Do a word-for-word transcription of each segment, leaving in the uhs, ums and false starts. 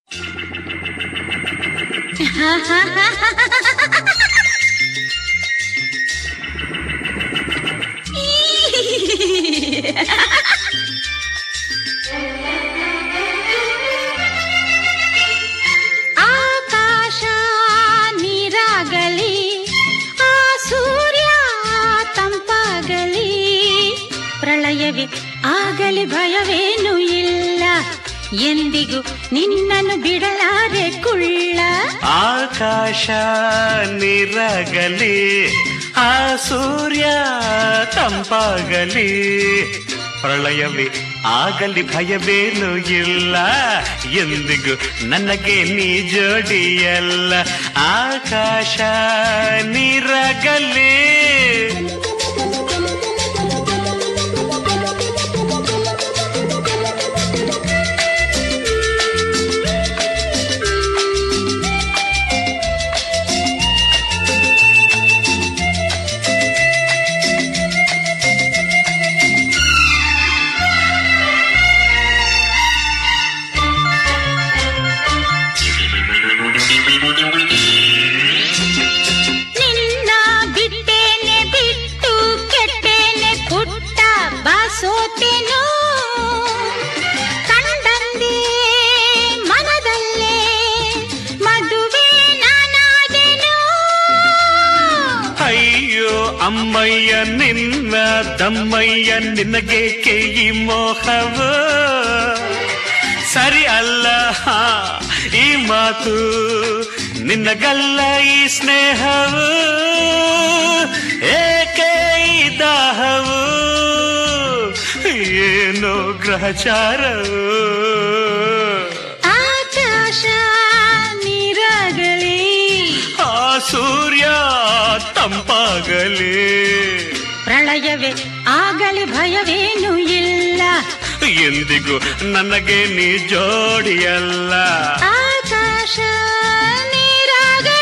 ಆಕಾಶ ನೀರಾಗಲಿ, ಆ ಸೂರ್ಯ ತಂಪಾಗಲಿ, ಪ್ರಳಯವೇ ಆಗಲಿ ಭಯವೇನು ಇಲ್ಲ, ಎಂದಿಗೂ ನಿನ್ನನ್ನು ಬಿಡಲಾರೆ ಕುಳ್ಳ. ಆಕಾಶ ನೀರಾಗಲಿ, ಆ ಸೂರ್ಯ ತಂಪಾಗಲಿ, ಪ್ರಳಯವೇ ಆಗಲಿ ಭಯವೇನು ಇಲ್ಲ, ಎಂದಿಗೂ ನನಗೆ ನೀ ಜೋಡಿಯಲ್ಲ. ಆಕಾಶ ನೀರಾಗಲಿ. ಸೋತೆನೋ ಕಂಡಂದೇ ಮನದಲ್ಲೇ ಮದುವೆ ನಾನಾದೆನೋ. ಅಯ್ಯೋ ಅಮ್ಮಯ್ಯ ನಿನ್ನ ದಮ್ಮಯ್ಯ ನಿನಗೇಕೆ ಈ ಮೋಹವು, ಸರಿ ಅಲ್ಲ ಈ ಮಾತು, ನಿನ್ನಗಲ್ಲ ಈ ಸ್ನೇಹವು, ಏಕೆ ಈ ದಾಹವು, ಏನೋ ಗ್ರಹಚಾರವು. ಆಕಾಶ ನೀರಾಗಲಿ, ಆ ಸೂರ್ಯ ತಂಪಾಗಲಿ, ಪ್ರಳಯವೇ ಆಗಲಿ ಭಯವೇನು ಇಲ್ಲ, ಎಂದಿಗೂ ನನಗೆ ನೀ ಜೋಡಿಯಲ್ಲ. ಆಕಾಶ ನೀರಾಗಲಿ.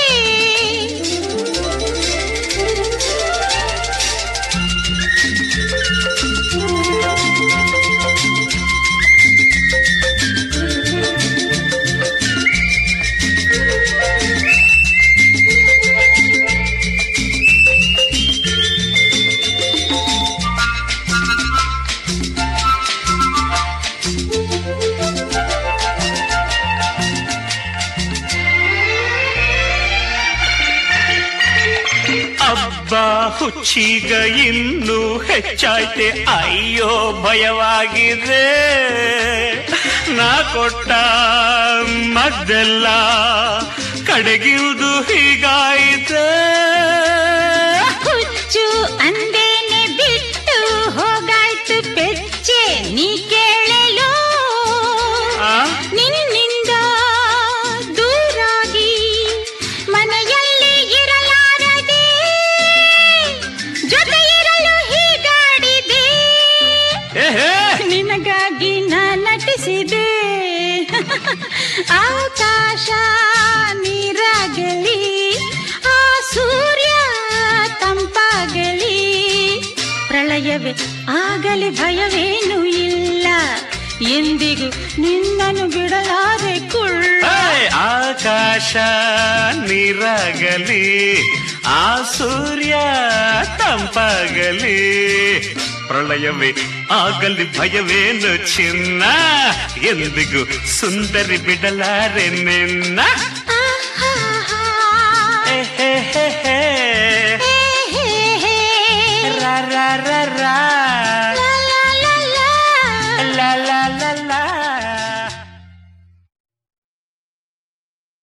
ಹಬ್ಬ ಹುಚ್ಚೀಗ ಇನ್ನೂ ಹೆಚ್ಚಾಯ್ತೆ, ಅಯ್ಯೋ ಭಯವಾಗಿದೆ, ನಾ ಕೊಟ್ಟ ಮದ್ದೆಲ್ಲ ಕಡೆಗಿರುವುದು ಹೀಗಾಯಿತೆ. ಹುಚ್ಚು ಅಂದೇನೆ ಬಿಟ್ಟು ಹೋಗಾಯ್ತು ಪೆಚ್ಚೆ, ನೀ ಕೇಳಲು ನಿನ್ನಿಂದ ದೂರಾಗಿ ಮನೆಯಲ್ಲಿ ಇರಲಾರದೆ, ಜೊತೆ ಇರಲು ಹೀಗಾಡಿದೆ, ನಿನಗಾಗಿ ನಾ ನಟಿಸಿದೆ. ಆಕಾಶ ನೀರಾಗಲಿ, ಆ ಸೂರ್ಯ ತಂಪಾಗಲಿ, ಪ್ರಳಯವೇ ಆಗಲಿ ಭಯವೇನು ಇಲ್ಲ, ಎಂದಿಗೂ ನಿನ್ನನ್ನು ಬಿಡಲಾರೆ ಕುಳ್ಳ. ಆಕಾಶ ನೀರಾಗಲಿ, ಆ ಸೂರ್ಯ ತಂಪಾಗಲಿ, ಪ್ರಳಯವೇ ಆಗಲಿ ಭಯವೇನು ಚಿನ್ನ, ಎಂದಿಗೂ ಸುಂದರಿ ಬಿಡಲಾರೆ ನಿನ್ನ.